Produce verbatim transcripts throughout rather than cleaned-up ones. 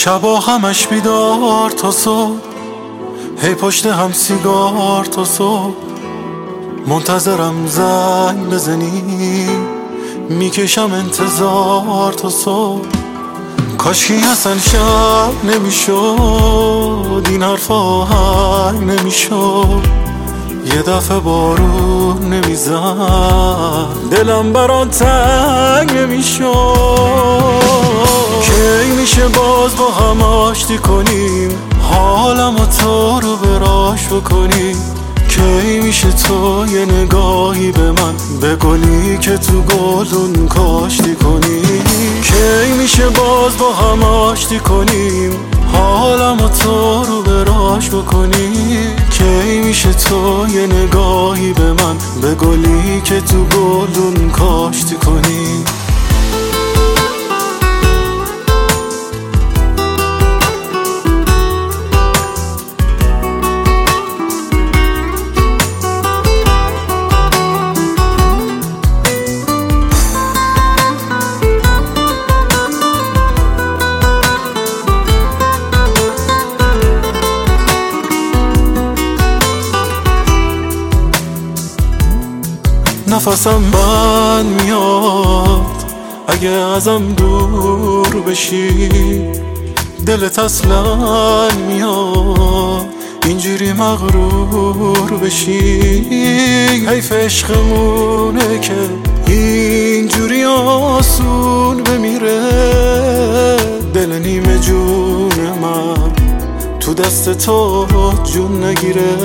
شبا همش بیدار تا صبح، هی پشت هم سیگار تا صبح، منتظرم زنگ بزنی، میکشم انتظار تا صبح. کاشکی اصلا شب نمیشد، این حرفا حل نمیشد، یه دفعه بارون نمیزد، دلم برات تنگ نمیشد. کی میشه باز با هم آشتی کنیم، حالم و تو رو براش بکنیم؟ کی میشه تو یه نگاهی به من به گلی که تو گلدون کاشتی کنی؟ کی میشه باز با هم آشتی کنیم، حالم و تو رو براش بکنی؟ کی میشه تو یه نگاهی به من به گلی که تو گلدون کاشتی کنی؟ نفسم بند میاد اگه ازم دور بشی، دلت اصلا میاد اینجوری مغرور بشی. حیف عشقمونه که اینجوری آسون بمیره، دل نیمه جون من تو دست تو جون نگیره.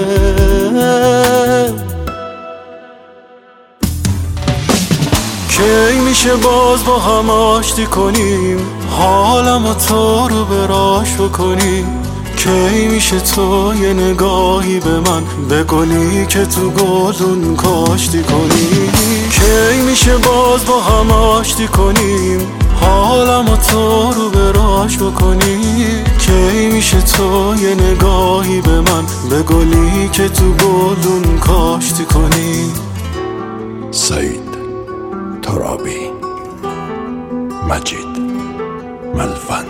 کی میشه باز با هم آشتی کنیم، حالم و تو رو براش بکنی؟ کی میشه تو یه نگاهی به من به گلی که تو گلدون کاشتی کنی؟ کی میشه باز با هم آشتی کنیم، حالم و تو رو براش بکنی؟ کی میشه تو یه نگاهی به من به گلی که تو گلدون کاشتی کنی؟ سعید ترابی، مجید ملوند.